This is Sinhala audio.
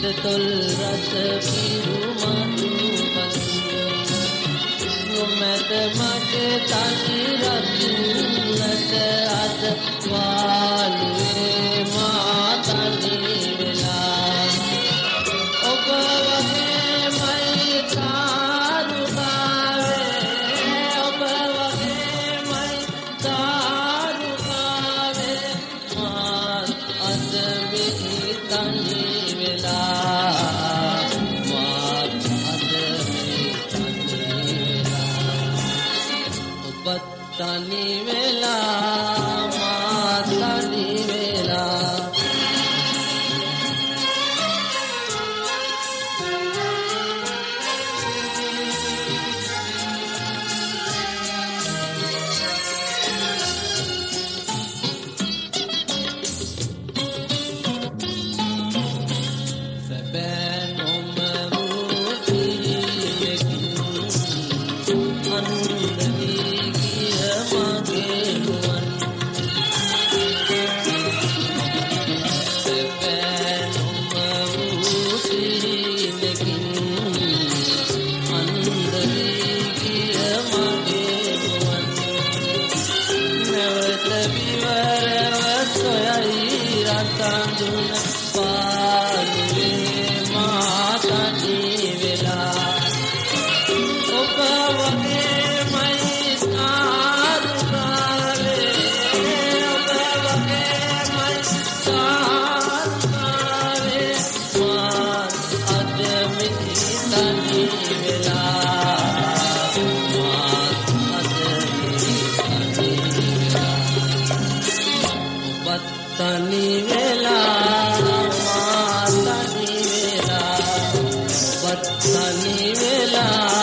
තොල් රස පිරු මතු නොමැත මගේ තනි රකින්නට අද වාලුවේ මා තනි වෙලා ඔබ වගේමයි තාරුකාවේ ඔබ වගේමයි තාරුකාවේ මා අද මෙහි තනි වෙලා මා අද මෙහි තනි වෙලා ඔබ තනි වෙලා මා තනි වෙලා තනි වෙලා